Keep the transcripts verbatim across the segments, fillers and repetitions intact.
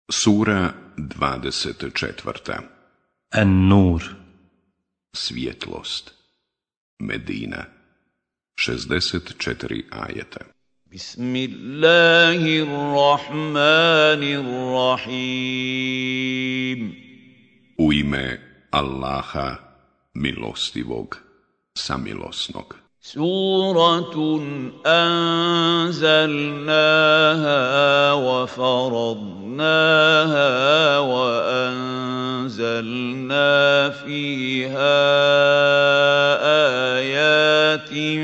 Sura dvadeset četvrta. An-Nur. Svjetlost. Medina. šezdeset četiri ajeta. Bismillahirrahmanirrahim. U ime Allaha, milostivog, samilosnog. Suratun anzalnaha wa faradnaha wa anzalna fiha ayatin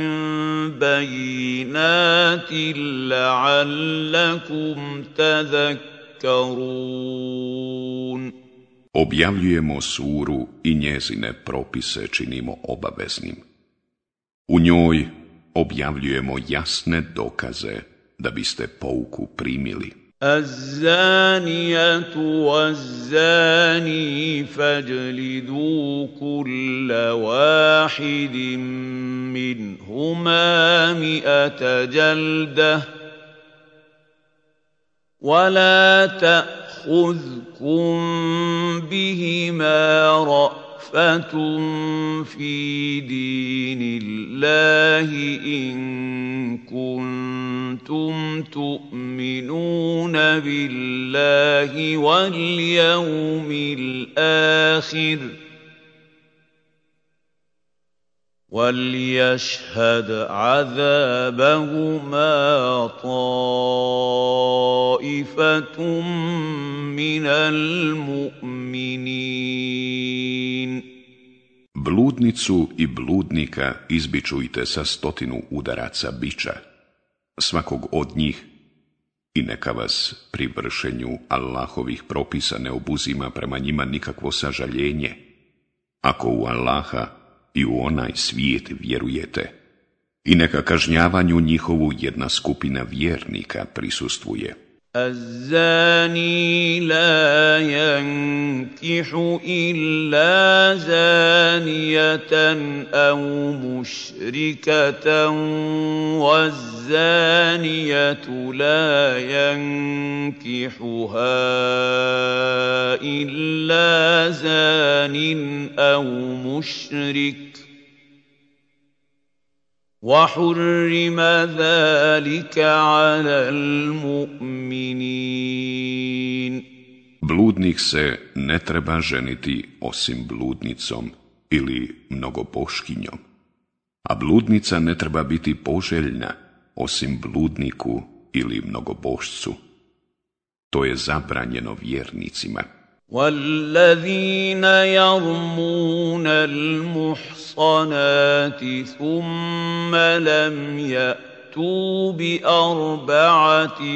bayyinatin la'allakum tadhakkarun. Objavljujemo suru i njezine propise činimo obaveznim. U njoj objavljujemo jasne dokaze da biste pouku primili. الزانية والزاني فاجلدوا كل واحد منهما مئة جلدة ولا تأخذكم بهما رأفة في دين الله إن كنتم تؤمنون بالله واليوم الآخر وليشهد عذابهما طائفة من المؤمنين. Bludnicu i bludnika izbičujte sa stotinu udaraca biča, svakog od njih, i neka vas pri vršenju Allahovih propisa ne obuzima prema njima nikakvo sažaljenje, ako u Allaha i u onaj svijet vjerujete, i neka kažnjavanju njihovu jedna skupina vjernika prisustvuje. الزاني لا ينكح إلا زانية أو مشركة والزانية لا ينكحها إلا زان أو مشرك وحرم ذلك على المؤمنين. Bludnik se ne treba ženiti osim bludnicom ili mnogoboškinjom, a bludnica ne treba biti poželjna osim bludniku ili mnogobošcu. To je zabranjeno vjernicima. والذين يرمون المحصنات ثم لم يأتوا بأربعة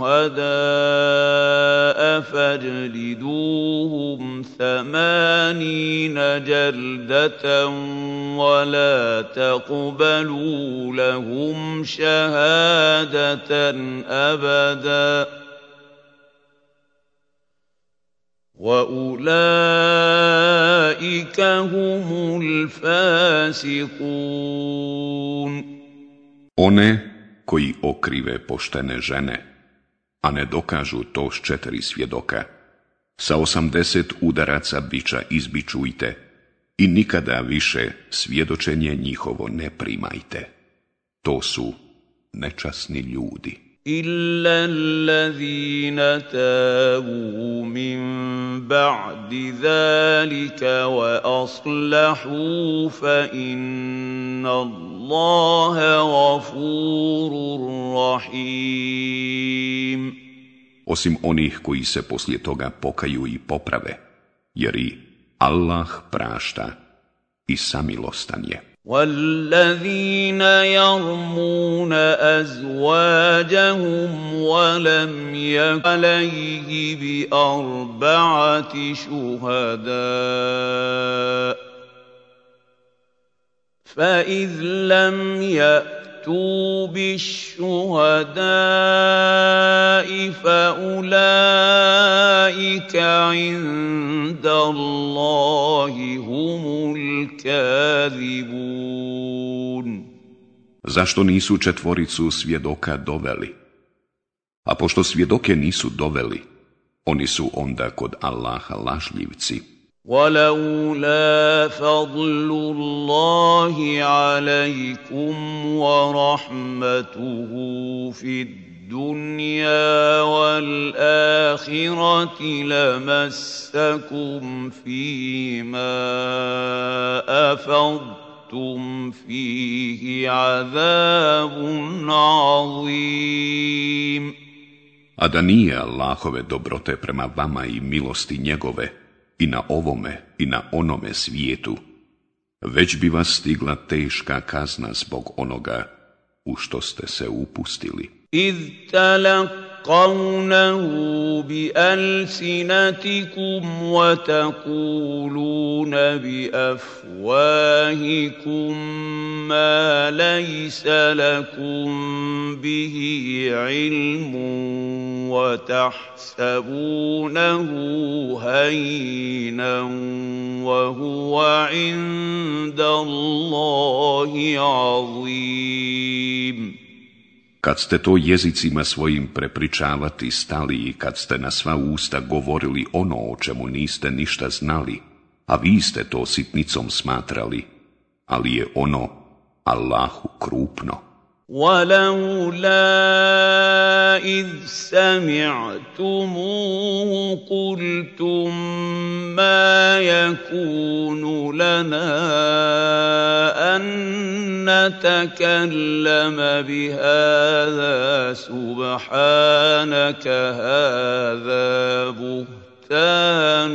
شهداء فاجلدوهم ثمانين جلدة ولا تقبلوا لهم شهادة أبداً وَأُولَٰئِكَ هُمُ الْفَاسِقُونَ. One koji okrive poštene žene, a ne dokažu to s četiri svjedoka, sa osamdeset udaraca biča izbičujte i nikada više svjedočenje njihovo ne primajte. To su nečasni ljudi. إِلَّا الَّذِينَ تَابُوا مِن بَعْدِ ذَلِكَ وَأَصْلَحُوا فَإِنَّ اللَّهَ غَفُورٌ رَّحِيمٌ. Osim onih koji se poslije toga pokaju i poprave, jer i Allah prašta i samilostan je. والذين يرمون أزواجهم ولم يكن عليه بأربعة شهداء فإذ لم يأتوا بالشهداء فأولئك عند الله هم الكاذبون. Zašto nisu četvoricu svjedoka doveli? A pošto svjedoke nisu doveli, oni su onda kod Allaha lažljivci. وَلَوْلَا فَضْلُ اللَّهِ عَلَيْكُمْ وَرَحْمَتُهُ فِي الدُّنْيَا وَالْآخِرَةِ لَمَسَّكُمْ فِيمَا أَفَضْتُمْ فِيهِ عَذَابٌ عَظِيمٌ. A da nije Allahove dobrote prema vama i milosti njegove, i na ovome i na onome svijetu, već bi vas stigla teška kazna zbog onoga u što ste se upustili. إِذْ تَلَقَّوْنَهُ بِأَلْسِنَتِكُمْ وَتَقُولُونَ بِأَفْوَاهِكُمْ مَا لَيْسَ لَكُمْ بِهِ عِلْمٌ وَتَحْسَبُونَهُ هَيِّنًا وَهُوَ عِندَ اللَّهِ عَظِيمٌ. Kad ste to jezicima svojim prepričavati stali i kad ste na sva usta govorili ono o čemu niste ništa znali, a vi ste to sitnicom smatrali, ali je ono Allahu krupno. وَلَوْلَا إِذْ سَمِعْتُمُوهُ قُلْتُم مَّا يَكُونُ لَنَا أَن نَّتَكَلَّمَ بِهَٰذَا سُبْحَانَكَ هَٰذَا بُهْتَانٌ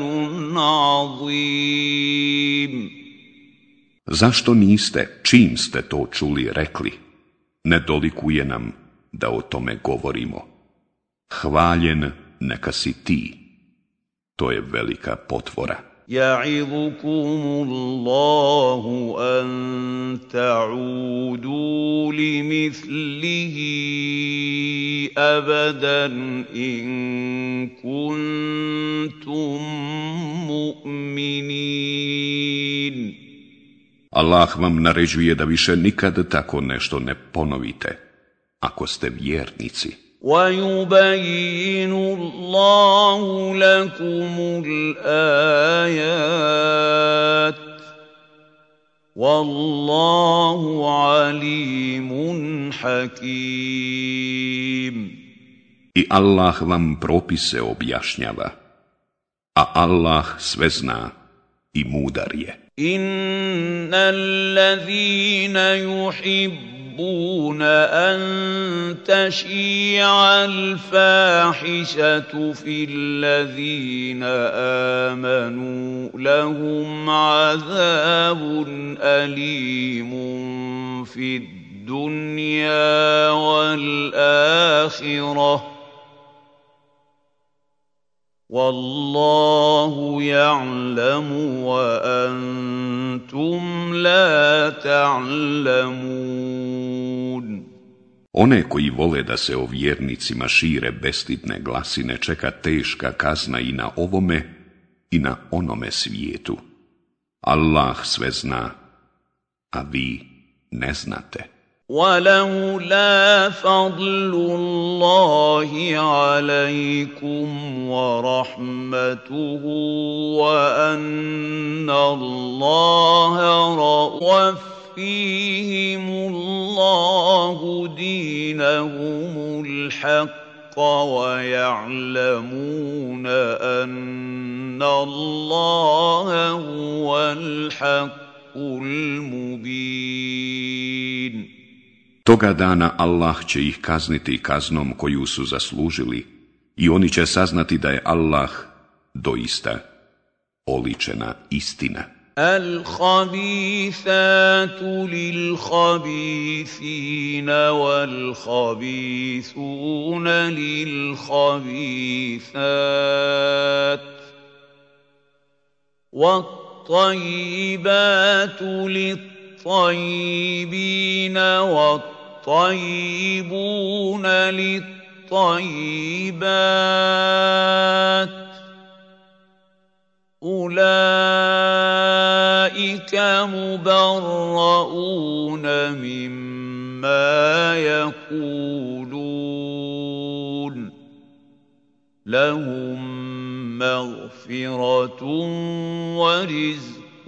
عَظِيمٌ. Zašto niste, čim ste to čuli, rekli: ne dolikuje nam da o tome govorimo. Hvaljen neka si ti. To je velika potvora. يَعِظُكُمُ اللَّهُ أَن تَعُودُوا لِمِثْلِهِ أَبَدًا إِن كُنتُم مُّؤْمِنِينَ. Allah vam naređuje da više nikad tako nešto ne ponovite, ako ste vjernici. وَيُبَيِّنُ اللَّهُ لَكُمُ الْآيَاتِ وَاللَّهُ عَلِيمٌ حَكِيمٌ. I Allah vam propise objašnjava, a Allah sve zna i mudar je. إِنَّ الَّذِينَ يُحِبُّونَ أَن تَشِيعَ الْفَاحِشَةُ فِي الَّذِينَ آمَنُوا لَهُمْ عَذَابٌ أَلِيمٌ فِي الدُّنْيَا وَالْآخِرَةِ وَاللَّهُ يَعْلَمُ وَأَنْتُمْ لَا تَعْلَمُونَ. One koji vole da se o vjernicima šire bestidne glasine čeka teška kazna i na ovome i na onome svijetu. Allah sve zna, a vi ne znate. وَلَوْلَا فَضْلُ اللَّهِ عَلَيْكُمْ وَرَحْمَتُهُ وَأَنَّ اللَّهَ وَفِّيهِمُ اللَّهُ دِينَهُمُ الْحَقَّ وَيَعْلَمُونَ أَنَّ اللَّهَ هُوَ الْحَقُّ الْمُبِينُ. Toga dana Allah će ih kazniti kaznom koju su zaslužili i oni će saznati da je Allah doista oličena istina. الخبيثات للخبيثين والخبيثون للخبيثات والطيبات للطيبين والطيبون للطيبات أولئك مبرؤون مما يقولون لهم مغفرة ورزق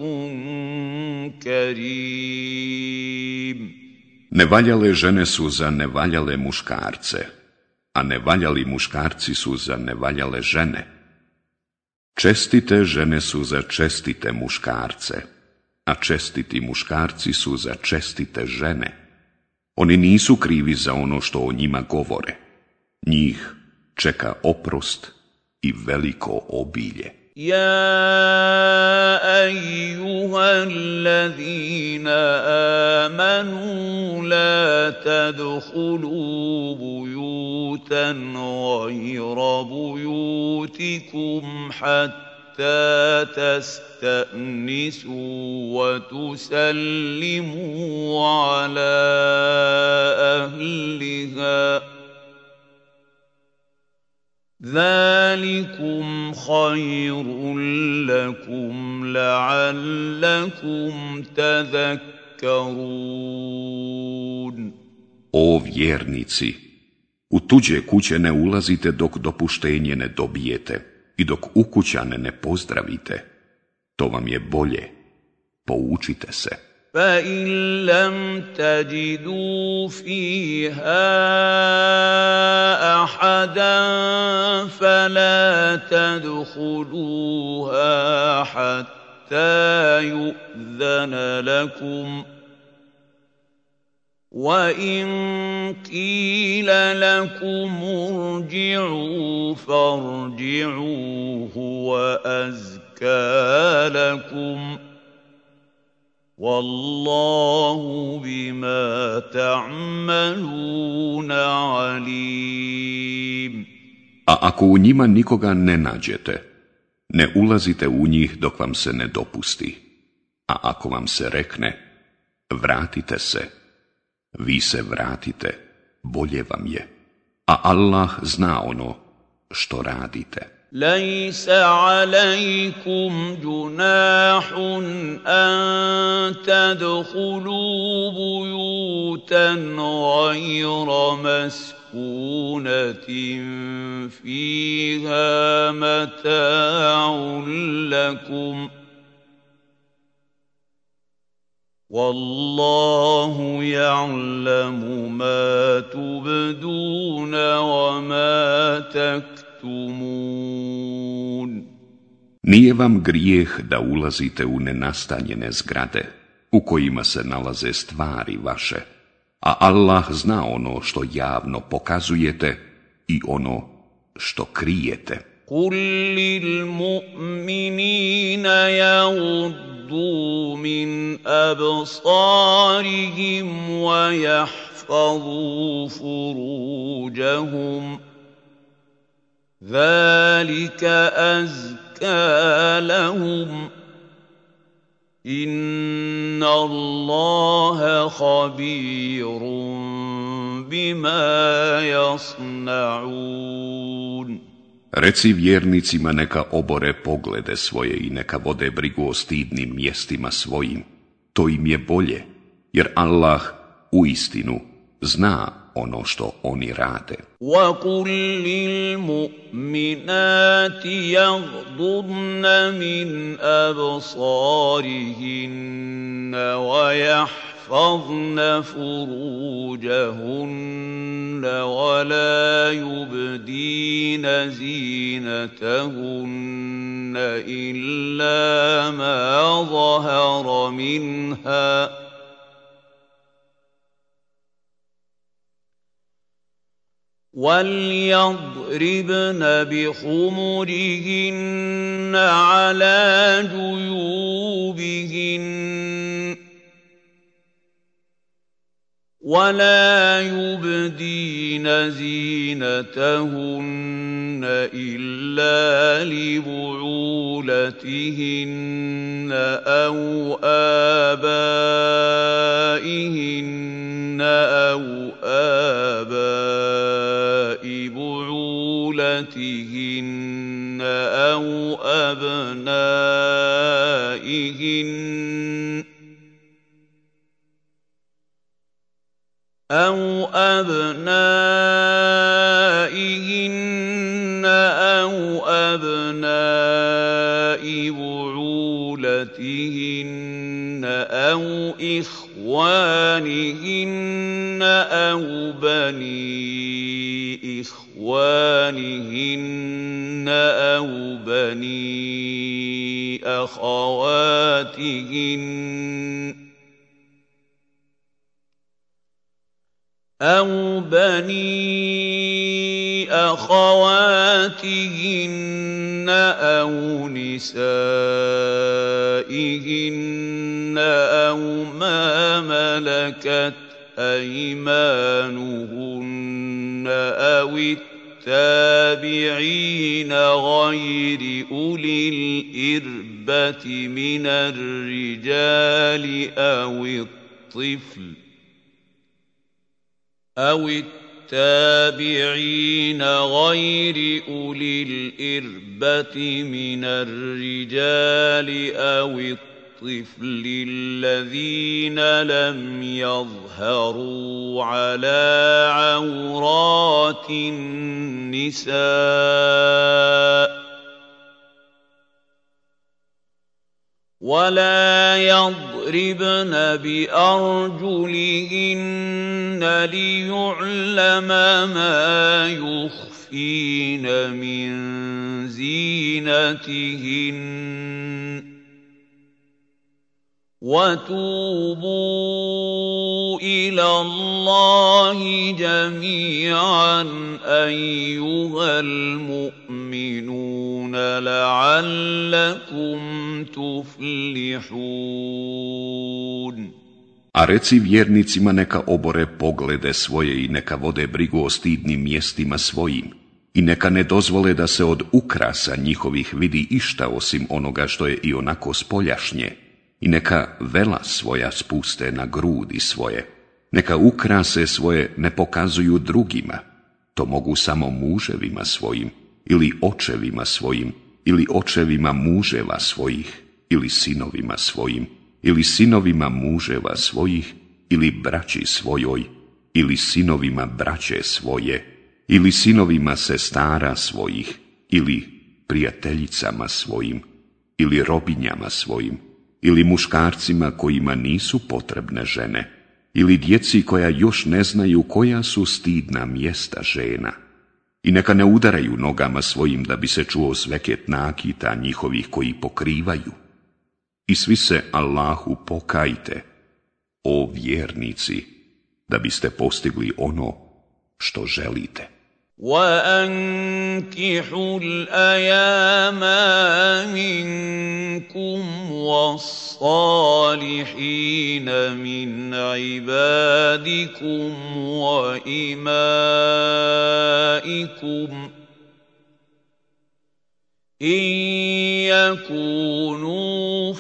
كريم. Nevaljale žene su za nevaljale muškarce, a nevaljali muškarci su za nevaljale žene. Čestite žene su za čestite muškarce, a čestiti muškarci su za čestite žene. Oni nisu krivi za ono što o njima govore. Njih čeka oprost i veliko obilje. يا أيها الذين آمنوا لا تدخلوا بيوتا غير بيوتكم حتى تستأنسوا وتسلموا على أهلها ذلكم خير لكم لعلكم تذكرون. O vjernici, u tuđe kuće ne ulazite dok dopuštenje ne dobijete i dok ukućane ne pozdravite. To vam je bolje. Poučite se. فَإِن لَّمْ تَجِدُوا فِيهَا أَحَدًا فَلَا تَدْخُلُوهَا حَتَّىٰ يُؤْذَنَ لَكُمْ ۖ وَإِن قِيلَ لَكُمُ ارْجِعُوا فَارْجِعُوا هُوَ أَزْكَىٰ لَكُمْ ۚ وَاللَّهُ بِمَا تَعْمَلُونَ عَلِيمٌ. A ako u njima nikoga ne nađete, ne ulazite u njih dok vam se ne dopusti. A ako vam se rekne, vratite se, vi se vratite, bolje vam je. A Allah zna ono što radite. لَيْسَ عَلَيْكُمْ جُنَاحٌ أَن تَدْخُلُوا بُيُوتًا غَيْرَ مَسْكُونَةٍ فِيهَا مَتَاعٌ لَّكُمْ ۚ وَاللَّهُ يَعْلَمُ مَا تُبْدُونَ وَمَا تَكْتُمُونَ. Nije vam grijeh da ulazite u nenastanjene zgrade u kojima se nalaze stvari vaše, a Allah zna ono što javno pokazujete i ono što krijete. قُل لِّلْمُؤْمِنِينَ يَغُضُّوا مِنْ أَبْصَارِهِمْ وَيَحْفَظُوا فُرُوجَهُمْ ذَلِكَ أَزْكَىٰ لَهُمْ إِنَّ اللَّهَ خَبِيرٌ بِمَا يَصْنَعُونَ. Reci vjernicima neka obore poglede svoje i neka vode brigu o stidnim mjestima svojim. To im je bolje, jer Allah uistinu zna ono što oni rade. وَقُل لِّلْمُؤْمِنَاتِ يَغْضُضْنَ مِنْ أَبْصَارِهِنَّ وَيَحْفَظْنَ فُرُوجَهُنَّ وَلَا يُبْدِينَ زِينَتَهُنَّ إِلَّا مَا ظَهَرَ مِنْهَا ۖ وَلْيَضْرِبْنَ بِخُمُرِهِنَّ عَلَىٰ جُيُوبِهِنَّ وَلَا يُبْدِينَ زِينَتَهُنَّ إِلَّا لِبُعُولَتِهِنَّ أَوْ آبَائِهِنَّ أَوْ آبَاءِ بُعُولَتِهِنَّ أَوْ أَبْنَائِهِنَّ أَوْ أَبْنَائِهِنَّ أَوْ أبناء بعولتهن أو إخوانهن أو بني إخوانهن أو بني أخواتهن أَوْ بَنِي أَخَوَاتِهِنَّ أَوْ نِسَائِهِنَّ أَوْ مَا مَلَكَتْ أَيْمَانُهُنَّ أَوِ التَّابِعِينَ غَيْرِ أُولِي الْإِرْبَةِ مِنَ الرِّجَالِ أَوِ الطِّفْلِ أَوِ التَّابِعِينَ غَيْرِ أُولِي الْإِرْبَةِ مِنَ الرِّجَالِ أَوِ الطِّفْلِ الَّذِينَ لَمْ يَظْهَرُوا عَلَىٰ عَوْرَاتِ النِّسَاءِ وَلَا يَضْرِبْنَ بِأَرْجُلِهِنَّ لِيُعْلَمَ مَا يُخْفِينَ مِن زِينَتِهِنَّ ۚ وَتُوبُوا إِلَى اللَّهِ جَمِيعًا أَيُّهَا الْمُؤْمِنُونَ لَعَلَّكُمْ تُفْلِحُونَ. A reci vjernicima neka obore poglede svoje i neka vode brigu o stidnim mjestima svojim i neka ne dozvole da se od ukrasa njihovih vidi išta osim onoga što je i onako spoljašnje i neka vela svoja spuste na grudi svoje, neka ukrase svoje ne pokazuju drugima, to mogu samo muževima svojim ili očevima svojim ili očevima muževa svojih ili sinovima svojim ili sinovima muževa svojih ili braći svojoj ili sinovima braće svoje ili sinovima sestara svojih ili prijateljicama svojim ili robinjama svojim ili muškarcima kojima nisu potrebne žene ili djeci koja još ne znaju koja su stidna mjesta žena. I neka ne udaraju nogama svojim da bi se čuo sveket nakita njihovih koji pokrivaju. I svi se Allahu pokajte, o vjernici, da biste postigli ono što želite. وَأَنكِحُوا الْأَيَامَ مِنكُمْ وَالصَّالِحِينَ مِنْ عِبَادِكُمْ وَإِمَائِكُمْ إِنْ يَكُونُوا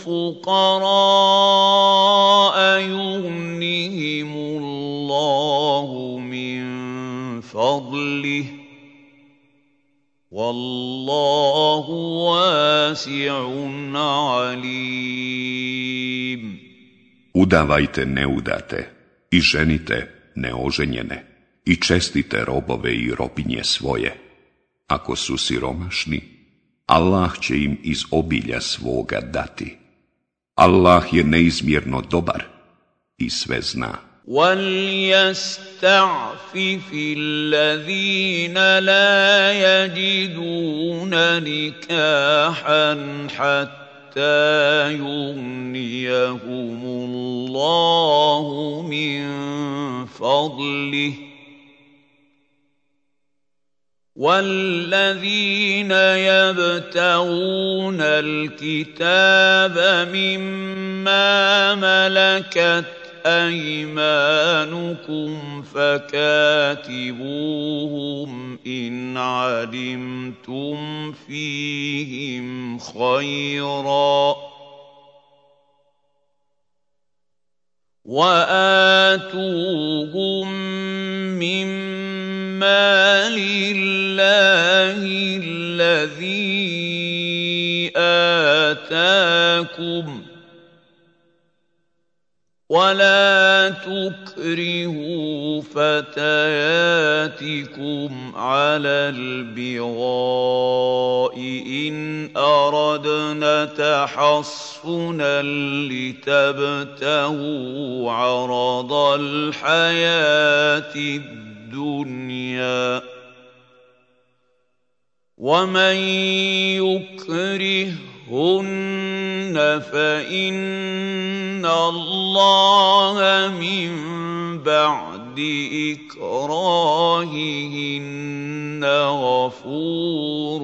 فُقَرَاءَ يُغْنِهِمُ اللَّهُ مِنْ فَضْلِهِ وَاللَّهُ وَاسِعٌ عَلِيمٌ. Udavajte neudate i ženite neoženjene i čestite robove i robinje svoje. Ako su siromašni, Allah će im iz obilja svoga dati. Allah je neizmjerno dobar i sve zna. وَلْيَسْتَعْفِفِ الَّذِينَ لَا يَجِدُونَ نِكَاحًا حَتَّىٰ يُغْنِيَهُمُ اللَّهُ مِنْ فَضْلِهِ وَالَّذِينَ يَبْتَغُونَ الْكِتَابَ مِمَّا مَلَكَتْ أَيْمَانُكُمْ فَكَاتِبُوهُمْ إِنْ عَلِمْتُمْ فِيهِمْ خَيْرًا وَآتُوهُمْ مِمَّا لِلَّهِ الَّذِي آتَاكُمْ ولا تكرهوا فتياتكم على البغاء إن أردنا تحصنا لتبتغوا عرض الحياة الدنيا ومن يكرههن فإن الله من بعد إكراههن غفور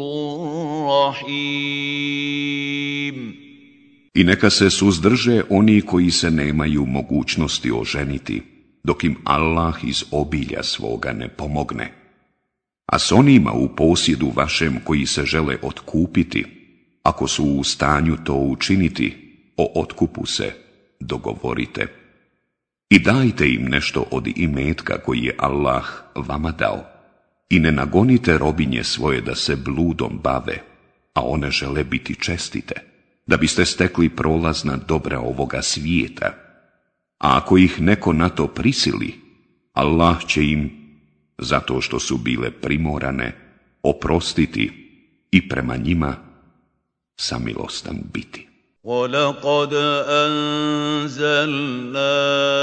رحيم. I neka se suzdrže oni koji se nemaju mogućnosti oženiti, dok im Allah iz obilja svoga ne pomogne. A s onima u posjedu vašem koji se žele otkupiti, ako su u stanju to učiniti, o otkupu se dogovorite. I dajte im nešto od imetka koji je Allah vama dao. I ne nagonite robinje svoje da se bludom bave, a one žele biti čestite, da biste stekli prolazna dobra ovoga svijeta. A ako ih neko na to prisili, Allah će im, zato što su bile primorane, oprostiti i prema njima samilostan biti. وَلَقَدْ أَنزَلْنَا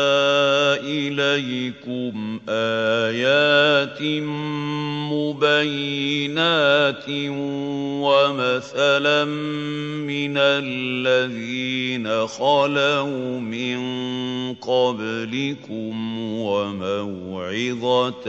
إِلَيْكُمْ آيَاتٍ مُبَيِّنَاتٍ وَمَثَلًا مِّنَ الَّذِينَ خَلَوْا مِن قَبْلِكُمْ وَمَوْعِظَةً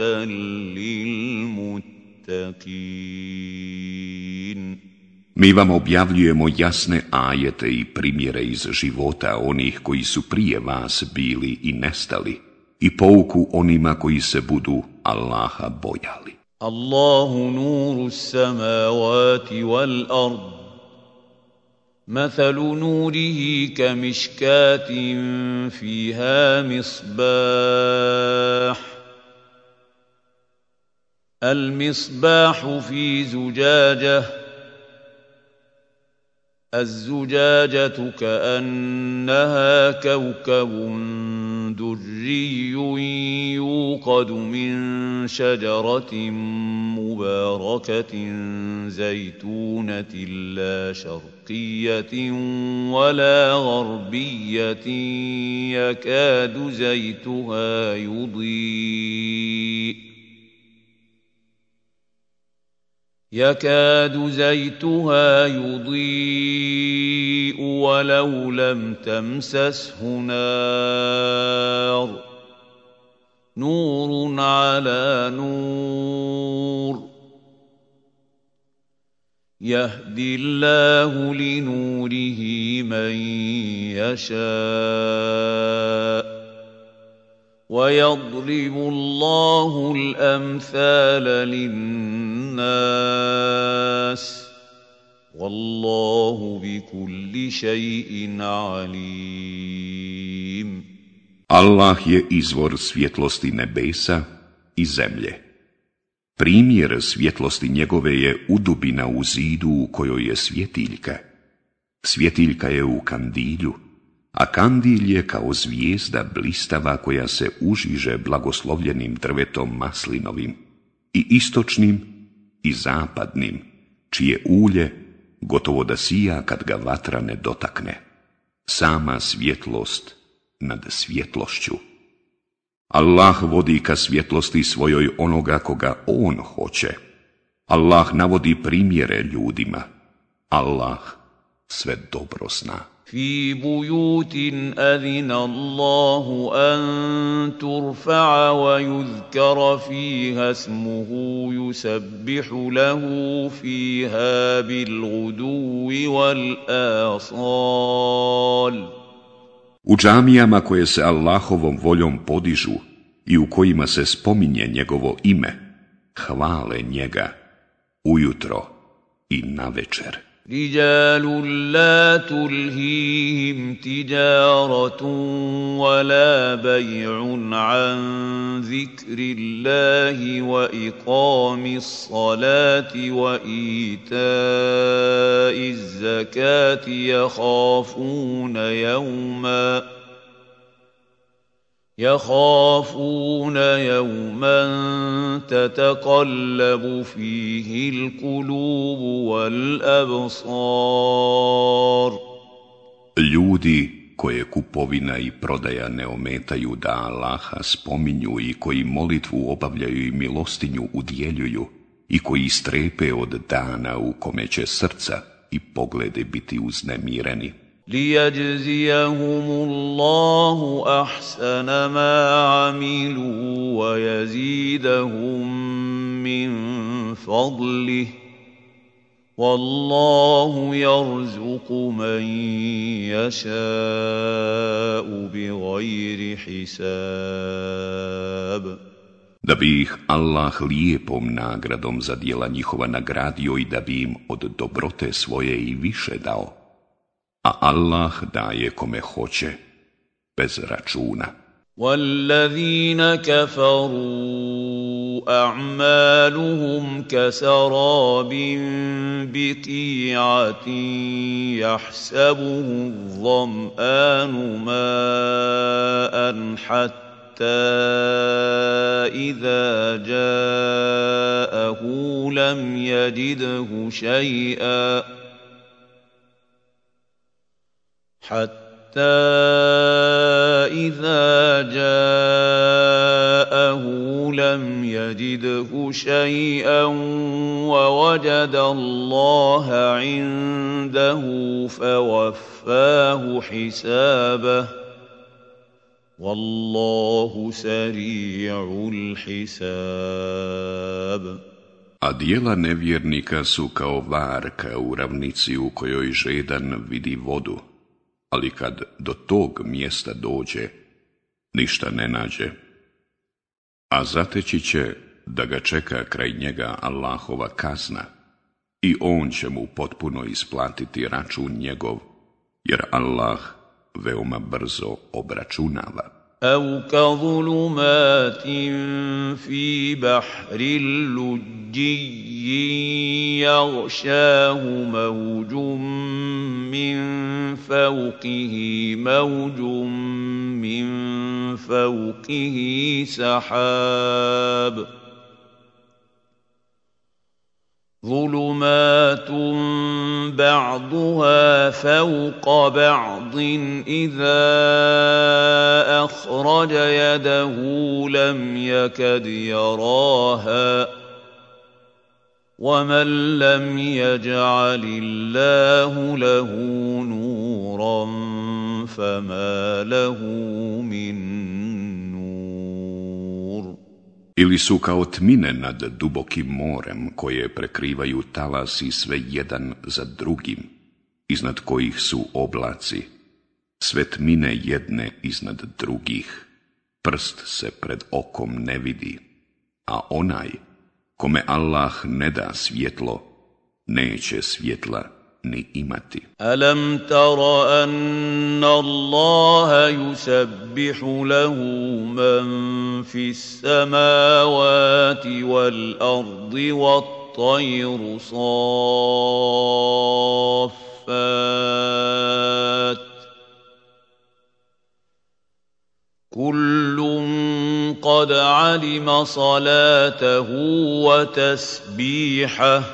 لِّلْمُتَّقِينَ. Mi vam objavljujemo jasne ajete i primjere iz života onih koji su prije vas bili i nestali i pouku onima koji se budu Allaha bojali. Allahu nuru samavati wal ard. Mathalu nurihi kamishkatin fiha misbah. Al misbahu fi zujajah. الزجاجة كأنها كوكب دري يوقد من شجرة مباركة زيتونة لا شرقية ولا غربية يكاد زيتها يضيء يكاد زيتها يضيء ولو لم تمسسه نار نور على نور يهدي الله لنوره من يشاء ويضرب الله الأمثال للناس والله بكل شيء عليم. Allah je izvor svjetlosti nebesa i zemlje. Primjer svjetlosti njegove je udubina u zidu u kojoj je svjetiljka. Svjetiljka je u kandilju, a kandil je kao zvijezda blistava koja se užiže blagoslovljenim drvetom maslinovim, i istočnim i zapadnim, čije ulje gotovo da sija kad ga vatra ne dotakne. Sama svjetlost nad svjetlošću. Allah vodi ka svjetlosti svojoj onoga koga on hoće. Allah navodi primjere ljudima. Allah sve dobro zna. في بيوت أذن الله أن ترفع ويذكر فيها اسمه يسبح له فيها بالغدو والآصال. U džamijama koje se Allahovom voljom podižu i u kojima se spominje njegovo ime, hvale njega ujutro i navečer. رجال لا تلهيهم تجارة ولا بيع عن ذكر الله وإقام الصلاة وإيتاء الزكاة يخافون يوما يخافون يوما تتقلب فيه القلوب والأبصار. Ljudi koje kupovina i prodaja ne ometaju da Allaha spominju i koji molitvu obavljaju i milostinju udjeljuju i koji strepe od dana u kome će srca i poglede biti uznemireni. لِيَجْزِيَهُمُ اللَّهُ أَحْسَنَ مَا عَمِلُوا وَيَزِيدَهُم مِّن فَضْلِهِ وَاللَّهُ يَرْزُقُ مَن يَشَاءُ بِغَيْرِ حِسَابٍ. Da bi ih Allah lijepom nagradom za djela njihova nagradio i da bi im od dobrote svoje i više dao. A Allah daje kome hoće, bez računa. وَالَّذِينَ كَفَرُوا أَعْمَالُهُمْ كَسَرَابٍ بِقِيعَةٍ يَحْسَبُهُ الظَّمْآنُ مَاءً حَتَّى إِذَا جَاءَهُ لَمْ يَجِدْهُ شَيْئًا حتى إذا جاءه لم يجده شيئا ووجد الله عنده فوفاه حسابه والله سريع الحساب. A dijela nevjernika su kao varka u ravnici u kojoj žedan vidi vodu, ali kad do tog mjesta dođe, ništa ne nađe. A zateći će da ga čeka kraj njega Allahova kazna i on će mu potpuno isplatiti račun njegov, jer Allah veoma brzo obračunava. أَوْ كَظُلُمَاتٍ فِي بَحْرٍ لُجِّيٍّ يَغْشَاهُ مَوْجٌ مِّن فَوْقِهِ مَوْجٌ مِّن فَوْقِهِ سَحَابٌ ظُلُمَاتٌ بَعْضُهَا فَوْقَ بَعْضٍ إِذَا أَخْرَجَ يَدَهُ لَمْ يَكَدْ يَرَاهَا وَمَن لَّمْ يَجْعَلِ اللَّهُ لَهُ نُورًا فَمَا لَهُ مِن نُّورٍ. Ili su kao tmine nad dubokim morem koje prekrivaju talasi sve jedan za drugim, iznad kojih su oblaci, sve tmine jedne iznad drugih, prst se pred okom ne vidi, a onaj kome Allah ne da svjetlo, neće svjetla ni imati. Alam tara anna Allaha yusabbihu lahu man fis samawati wal ardi wat tayru saffat kullun qad alima salatahu wa tasbihahu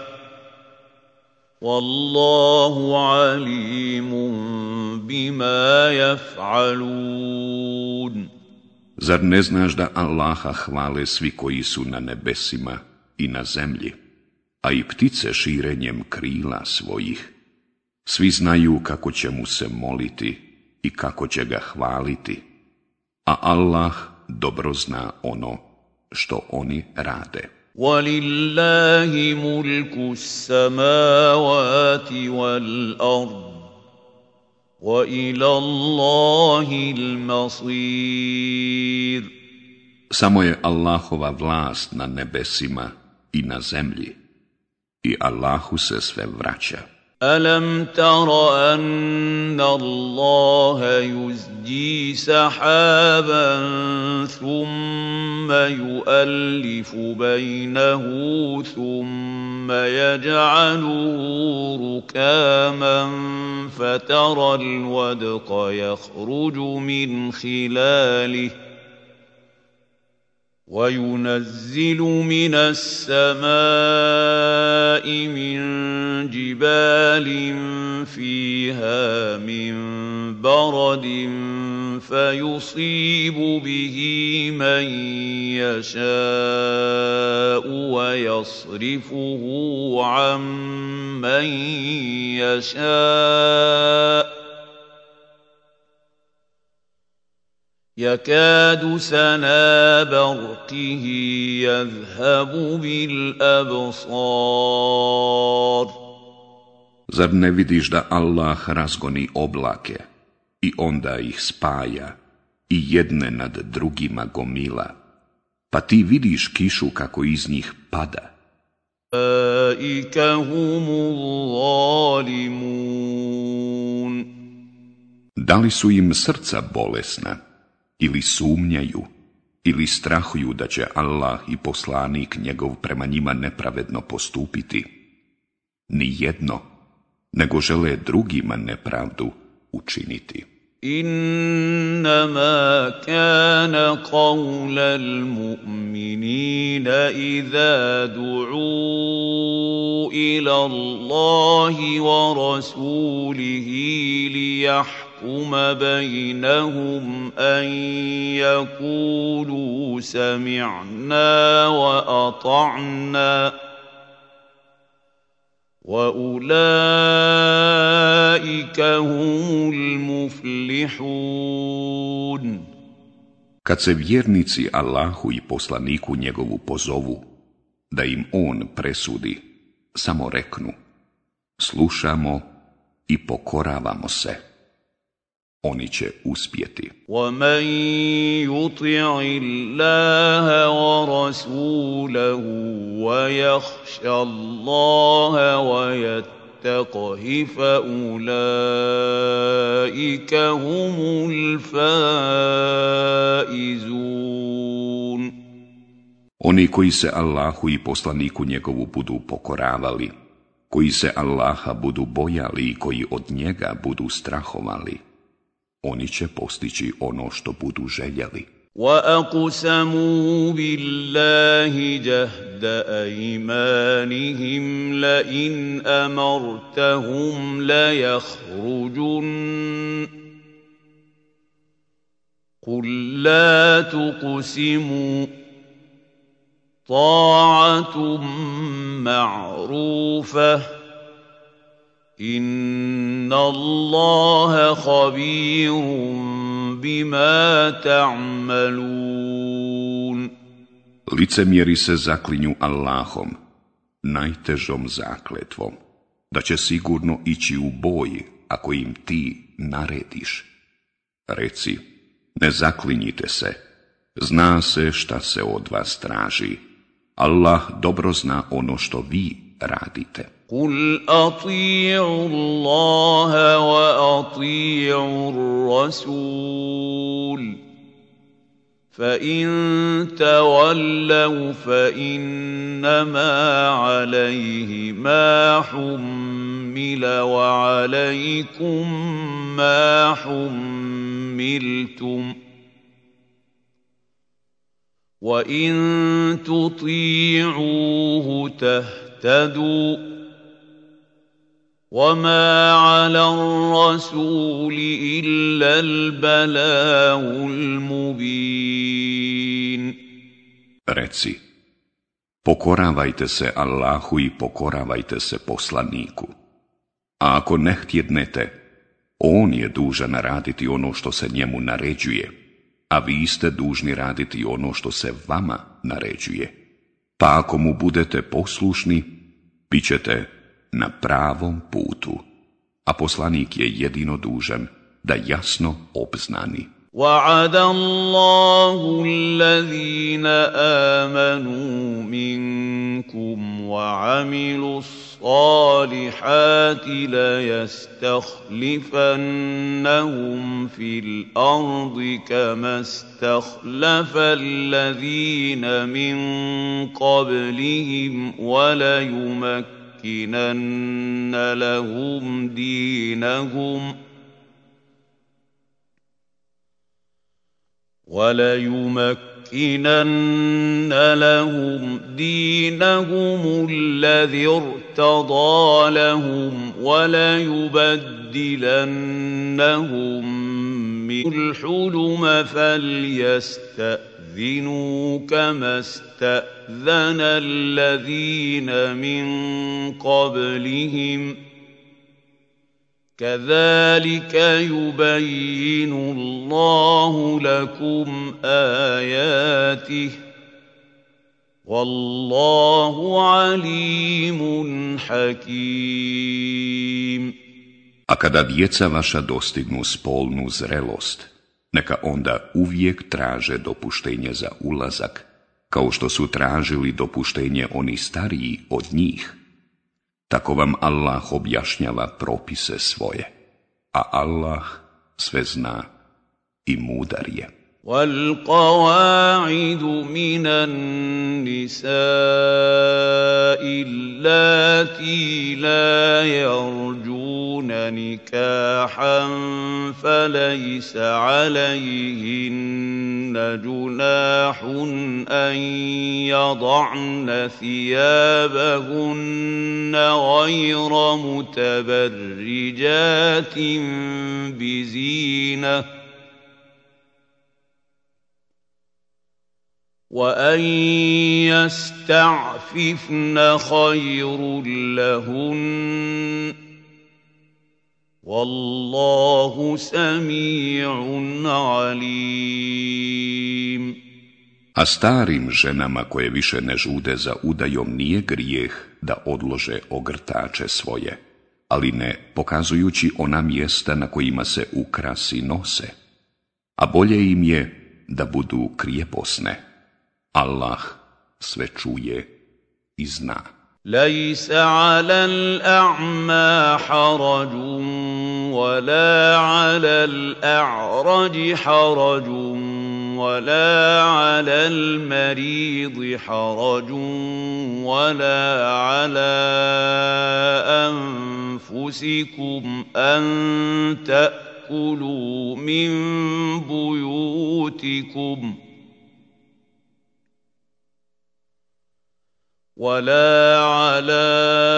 Wallahu alimun bima yaf'alun. Zar ne znaš da Allaha hvale svi koji su na nebesima i na zemlji, a i ptice širenjem krila svojih? Svi znaju kako će mu se moliti i kako će ga hvaliti, a Allah dobro zna ono što oni rade. وَلِلَّهِ مُلْكُ السَّمَاوَاتِ وَالْأَرْضِ وَإِلَى اللَّهِ الْمَصِيرُ. Samo je Allahova vlast na nebesima i na zemlji i Allahu se sve vraća. أَلَمْ تَرَ أَنَّ اللَّهَ يُزْجِي سَحَابًا ثُمَّ يُؤَلِّفُ بَيْنَهُ ثُمَّ يَجْعَلُهُ رُكَامًا فَتَرَى الْوَدْقَ يَخْرُجُ مِنْ خِلَالِهِ وينزل من السماء من جبال فيها من برد فيصيب به من يشاء ويصرفه عن من يشاء يكاد سنا برقه يذهب بالأبصار. Zar ne vidiš da Allah razgoni oblake i onda ih spaja i jedne nad drugima gomila, pa ti vidiš kišu kako iz njih pada? Ulaika humu zalimun. Da li su im srca bolesna, ili sumnjaju, ili strahuju da će Allah i poslanik njegov prema njima nepravedno postupiti? Ni jedno, nego žele drugima nepravdu učiniti. إنما كان قول المؤمنين إذا دعوا إلى الله ورسوله ليحكم بينهم أن يقولوا سمعنا وأطعنا وَأُولَٰئِكَ هُمُ الْمُفْلِحُونَ. Kad se vjernici Allahu i poslaniku njegovu pozovu, da im on presudi, samo reknu: slušamo i pokoravamo se. Oni će uspjeti. وَمَنْ يُطِعِ اللَّهَ وَرَسُولَهُ وَيَخْشَ اللَّهَ وَيَتَّقْهِ فَأُولَٰئِكَ هُمُ الْفَائِزُونَ. Oni koji se Allahu i poslaniku njegovu budu pokoravali, koji se Allaha budu bojali i koji od njega budu strahovali, oni će postići ono što budu željeli. وَأَقْسَمُوا بِاللَّهِ جَهْدَ أَيْمَانِهِمْ لَئِنْ أَمَرْتَهُمْ لَيَخْرُجُنَّ قُل لَّا تُقْسِمُوا طَاعَةٌ مَّعْرُوفَةٌ إِنَّ اللَّهَ خَبِيرٌ بِمَا تَعْمَلُونَ. Licemjeri se zaklinju Allahom, najtežom zakletvom, da će sigurno ići u boj ako im ti narediš. Reci, ne zaklinjite se, zna se šta se od vas traži. Allah dobro zna ono što vi radite. قُلْ أَطِيعُوا اللَّهَ وَأَطِيعُوا الرَّسُولَ فَإِن تَوَلَّوْا فَإِنَّمَا عَلَيْهِ مَا حُمِّلَ وَعَلَيْكُمْ مَا حُمِّلْتُمْ وَإِن تُطِيعُوهُ تَهْتَدُوا وَمَا عَلَى الرَّسُولِ إِلَّا الْبَلَاغُ الْمُبِينُ. Reci, pokoravajte se Allahu i pokoravajte se poslaniku. A ako ne htjednete, on je dužan raditi ono što se njemu naređuje, a vi ste dužni raditi ono što se vama naređuje. Pa ako mu budete poslušni, bit ćete na pravom putu, a poslanik je jedino dužan da jasno obznani. وَعَدَ اللَّهُ الَّذِينَ آمَنُوا مِنكُمْ وَعَمِلُوا الصَّالِحَاتِ لَيَسْتَخْلِفَنَّهُمْ فِي الْأَرْضِ كَمَا اسْتَخْلَفَ الَّذِينَ مِن قَبْلِهِمْ وَلَيُمَكِّنَنَّ لَهُمْ دِينَهُمْ وَلَيُمَكِّنَنَّ لَيُمَكِّنَنَّ لَهُمْ دِينَهُمُ الَّذِي ارْتَضَىٰ لَهُمْ وَلَيُبَدِّلَنَّهُم مِّنْ الْحُلُمَ فَلْيَسْتَأْذِنُوا كَمَا اسْتَأْذَنَ الَّذِينَ مِن قَبْلِهِمْ ۚ كَذَٰلِكَ يُبَيِّنُ اللَّهُ لَكُمْ آيَاتِهِ ۗ وَاللَّهُ عَلِيمٌ حَكِيمٌ. A kada djeca vaša dostignu spolnu zrelost, neka onda uvijek traže dopuštenje za ulazak, kao što su tražili dopuštenje oni stariji od njih. Tako vam Allah objašnjava propise svoje, a Allah sve zna i mudar je. وَالْقَوَاعِدُ مِنَ النِّسَاءِ اللَّاتِي لَا يَرْجُونَ نِكَاحًا فَلَيْسَ عَلَيْهِنَّ جُنَاحٌ أَن يَضَعْنَ ثِيَابَهُنَّ غَيْرَ مُتَبَرِّجَاتٍ بِزِينَةٍ ۖ وَأَن يَسْتَعْفِفْنَ خَيْرٌ لَّهُنَّ ۗ وَاللَّهُ سَمِيعٌ عَلِيمٌ. A starim ženama koje više ne žude za udajom nije grijeh da odlože ogrtače svoje, ali ne pokazujući ona mjesta na kojima se ukrasi nose, a bolje im je da budu krijeposne. Allah sve čuje i zna. لَيْسَ عَلَى الْأَعْمَى حَرَجٌ وَلَا عَلَى الْأَعْرَجِ حَرَجٌ وَلَا عَلَى الْمَرِيضِ حَرَجٌ وَلَا عَلَى أَنفُسِكُمْ أَن تَأْكُلُوا مِن بُيُوتِكُمْ وَلَا عَلَىٰ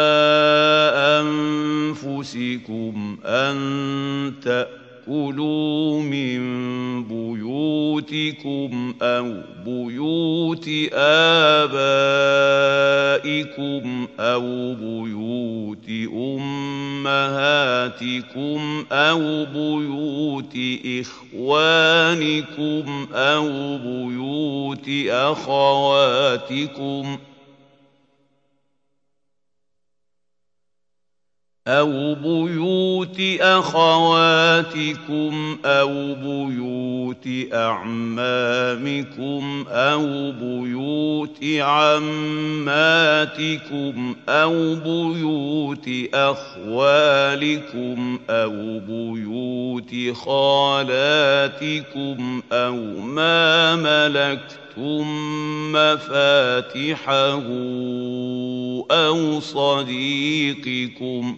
أَنفُسِكُمْ أَن تَأْكُلُوا مِن بُيُوتِكُمْ أَوْ بُيُوتِ آبَائِكُمْ أَوْ بُيُوتِ أُمَّهَاتِكُمْ أَوْ بُيُوتِ إِخْوَانِكُمْ أَوْ بُيُوتِ أَخَوَاتِكُمْ أَوْ بُيُوتِ أَخَوَاتِكُمْ أَوْ بُيُوتِ أَعْمَامِكُمْ أَوْ بُيُوتِ عَمَّاتِكُمْ أَوْ بُيُوتِ أَخْوَالِكُمْ أَوْ بُيُوتِ خَالَاتِكُمْ أَوْ مَا مَلَكْتُمْ مَفَاتِحَهُ أَوْ صَدِيقِكُمْ ۚ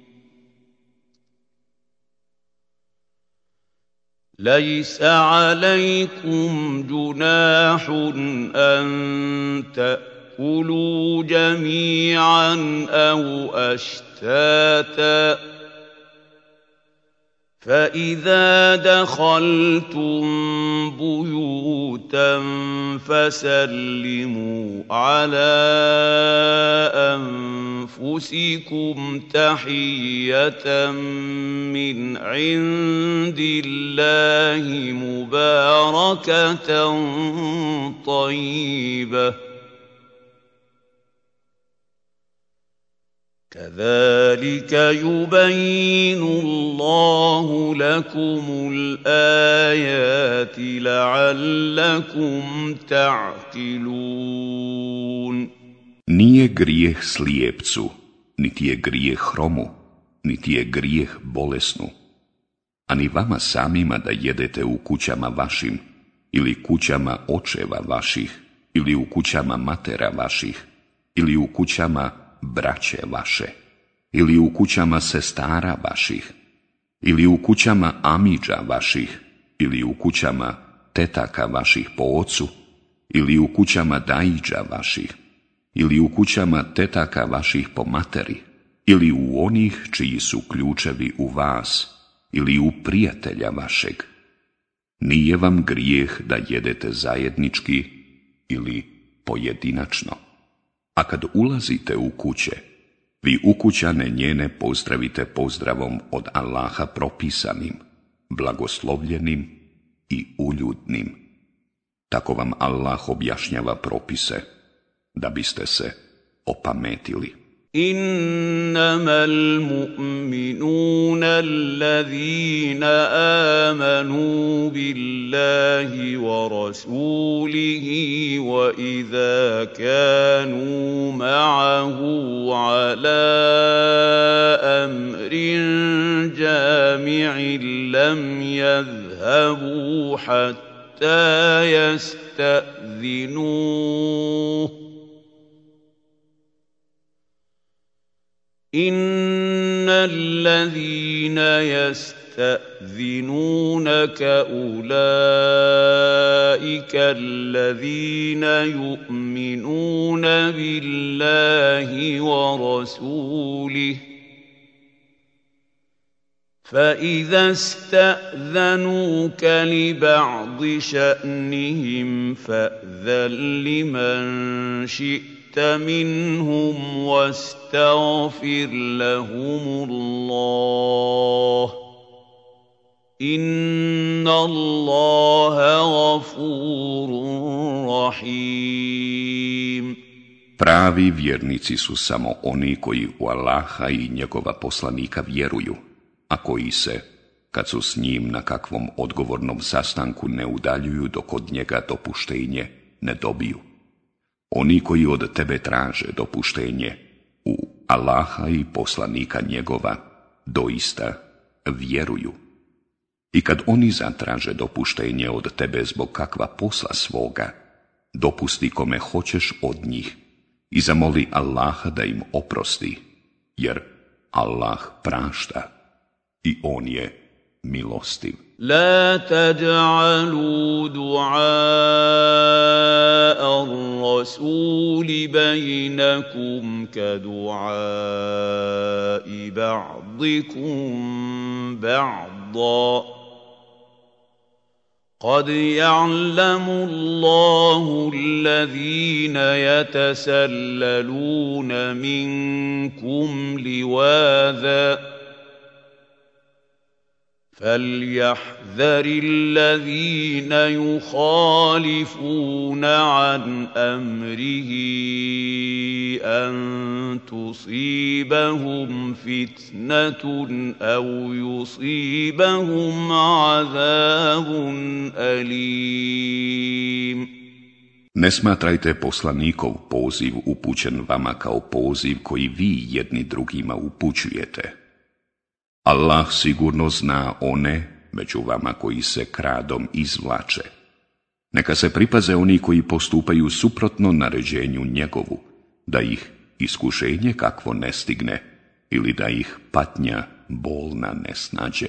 لَيْسَ عَلَيْكُمْ جُنَاحٌ أَن تَأْكُلُوا جَمِيعًا أَوْ أَشْتَاتًا ۚ فَإِذَا دَخَلْتُم بُيُوتًا فَسَلِّمُوا عَلَىٰ أَنفُسِكُمْ تَحِيَّةً مِّنْ عِندِ اللَّهِ مُبَارَكَةً طَيِّبَةً ۚ كَذَٰلِكَ يُبَيِّنُ اللَّهُ لَكُمُ الْآيَاتِ لَعَلَّكُمْ تَعْقِلُونَ. Nije grijeh slijepcu, niti je grijeh hromu, niti je grijeh bolesnu, a ni vama samima da jedete u kućama vašim, ili kućama očeva vaših, ili u kućama matera vaših, ili u kućama braće vaše, ili u kućama sestara vaših, ili u kućama amidža vaših, ili u kućama tetaka vaših po ocu, ili u kućama dajiđa vaših, ili u kućama tetaka vaših po materi, ili u onih čiji su ključevi u vas, ili u prijatelja vašeg. Nije vam grijeh da jedete zajednički ili pojedinačno. A kad ulazite u kuće, vi ukućane njene pozdravite pozdravom od Allaha propisanim, blagoslovljenim i uljudnim. Tako vam Allah objašnjava propise, da biste se opametili. إنما المؤمنون الذين آمنوا بالله ورسوله وإذا كانوا معه على أمر جامع لم يذهبوا حتى يستأذنوه إن الذين يستأذنونك أولئك الذين يؤمنون بالله ورسوله فإذا استأذنوك لبعض شأنهم فأذن لمن شئت منهم واستغفر لهم الله إن الله غفور رحيم. Pravi vjernici su samo oni koji u Allaha i njegova poslanika vjeruju, a koji se, kad su s njim na kakvom odgovornom sastanku, ne udaljuju dok od njega dopuštenje ne dobiju. Oni koji od tebe traže dopuštenje u Allaha i poslanika njegova, doista vjeruju. I kad oni zatraže dopuštenje od tebe zbog kakva posla svoga, dopusti kome hoćeš od njih i zamoli Allaha da im oprosti, jer Allah prašta i on je milostiv. لا تجعلوا دعاء الرسول بينكم كدعاء بعضكم بعضا قد يعلم الله الذين يتسللون منكم لواذا فليحذر الذين يخالفون عن أمره أن تصيبهم فتنة أو يصيبهم عذاب أليم. Ne smatrajte poslanikov poziv upućen vama kao poziv koji vi jedni drugima upućujete. Allah sigurno zna one među vama koji se kradom izvlače. Neka se pripaze oni koji postupaju suprotno naređenju njegovu, da ih iskušenje kakvo ne stigne ili da ih patnja bolna ne snađe.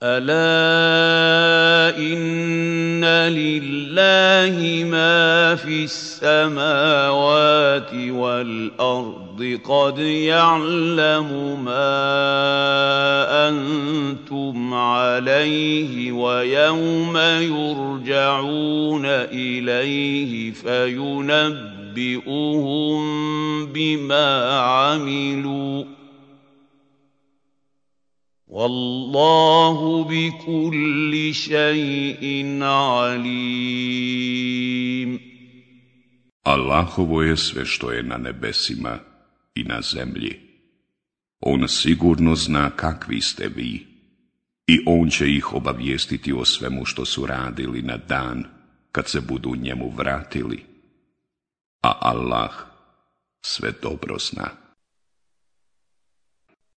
ألا إن لله ما في السماوات والأرض قد يعلم ما أنتم عليه ويوم يرجعون إليه فينبئهم بما عملوا والله بكل شيء عليم. Allahovo je sve što je na nebesima i na zemlji. On sigurno zna kakvi ste vi i on će ih obavijestiti o svemu što su radili na dan kad se budu njemu vratili. A Allah sve dobro zna.